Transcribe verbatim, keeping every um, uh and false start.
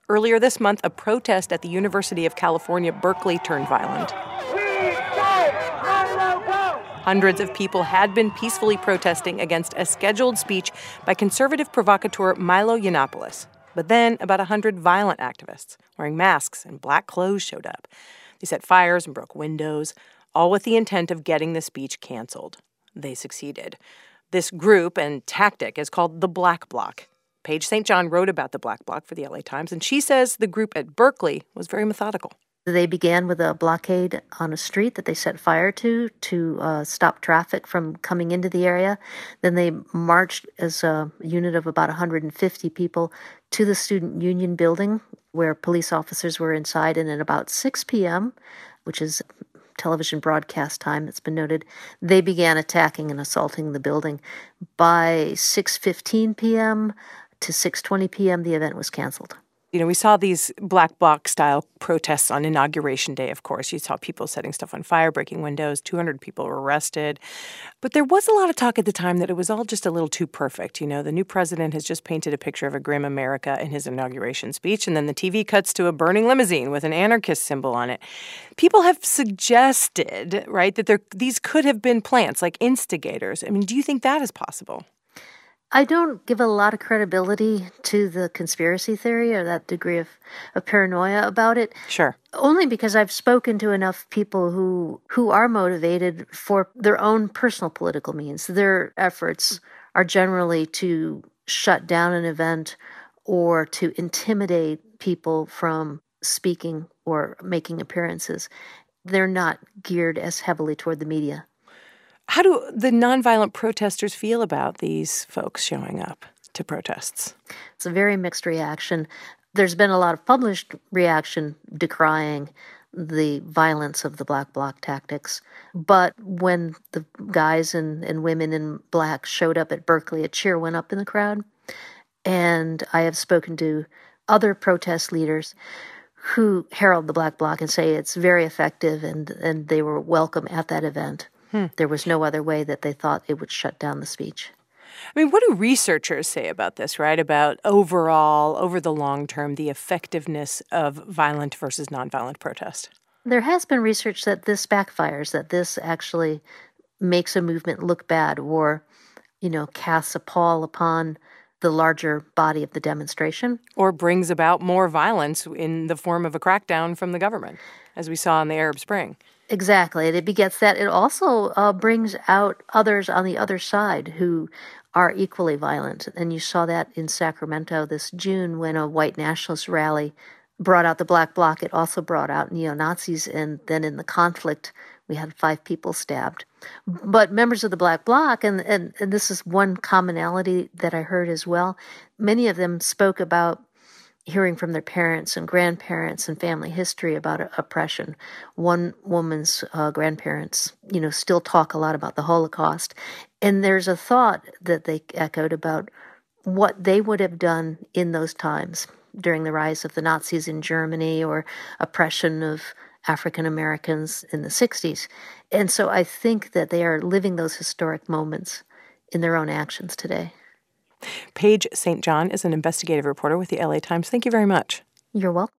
Earlier this month, a protest at the University of California, Berkeley turned violent. Hundreds of people had been peacefully protesting against a scheduled speech by conservative provocateur Milo Yiannopoulos. But then about one hundred violent activists wearing masks and black clothes showed up. They set fires and broke windows, all with the intent of getting the speech canceled. They succeeded. This group and tactic is called the Black Bloc. Paige Saint John wrote about the Black Bloc for the L A Times, and she says the group at Berkeley was very methodical. They began with a blockade on a street that they set fire to to uh, stop traffic from coming into the area. Then they marched as a unit of about one hundred fifty people to the Student Union building where police officers were inside. And at about six p.m., which is television broadcast time, it's been noted, they began attacking and assaulting the building. By six fifteen p.m. to six twenty p.m., the event was canceled. You know, we saw these Black Bloc-style protests on Inauguration Day, of course. You saw people setting stuff on fire, breaking windows. two hundred people were arrested. But there was a lot of talk at the time that it was all just a little too perfect. You know, the new president has just painted a picture of a grim America in his inauguration speech, and then the T V cuts to a burning limousine with an anarchist symbol on it. People have suggested, right, that there these could have been plants, like instigators. I mean, do you think that is possible? I don't give a lot of credibility to the conspiracy theory or that degree of, of paranoia about it. Sure. Only because I've spoken to enough people who who are motivated for their own personal political means. Their efforts are generally to shut down an event or to intimidate people from speaking or making appearances. They're not geared as heavily toward the media. How do the nonviolent protesters feel about these folks showing up to protests? It's a very mixed reaction. There's been a lot of published reaction decrying the violence of the Black Bloc tactics. But when the guys and, and women in black showed up at Berkeley, a cheer went up in the crowd. And I have spoken to other protest leaders who herald the Black Bloc and say it's very effective and, and they were welcome at that event. Hmm. There was no other way that they thought it would shut down the speech. I mean, what do researchers say about this, right? About overall, over the long term, the effectiveness of violent versus nonviolent protest? There has been research that this backfires, that this actually makes a movement look bad or, you know, casts a pall upon the larger body of the demonstration. Or brings about more violence in the form of a crackdown from the government, as we saw in the Arab Spring. Exactly. And it begets that. It also uh, brings out others on the other side who are equally violent. And you saw that in Sacramento this June when a white nationalist rally brought out the Black Bloc. It also brought out neo-Nazis. And then in the conflict, we had five people stabbed. But members of the Black Bloc, and, and, and this is one commonality that I heard as well, many of them spoke about hearing from their parents and grandparents and family history about oppression. One woman's uh, grandparents, you know, still talk a lot about the Holocaust. And there's a thought that they echoed about what they would have done in those times during the rise of the Nazis in Germany or oppression of African Americans in the sixties. And so I think that they are living those historic moments in their own actions today. Paige Saint John is an investigative reporter with the L A Times. Thank you very much. You're welcome.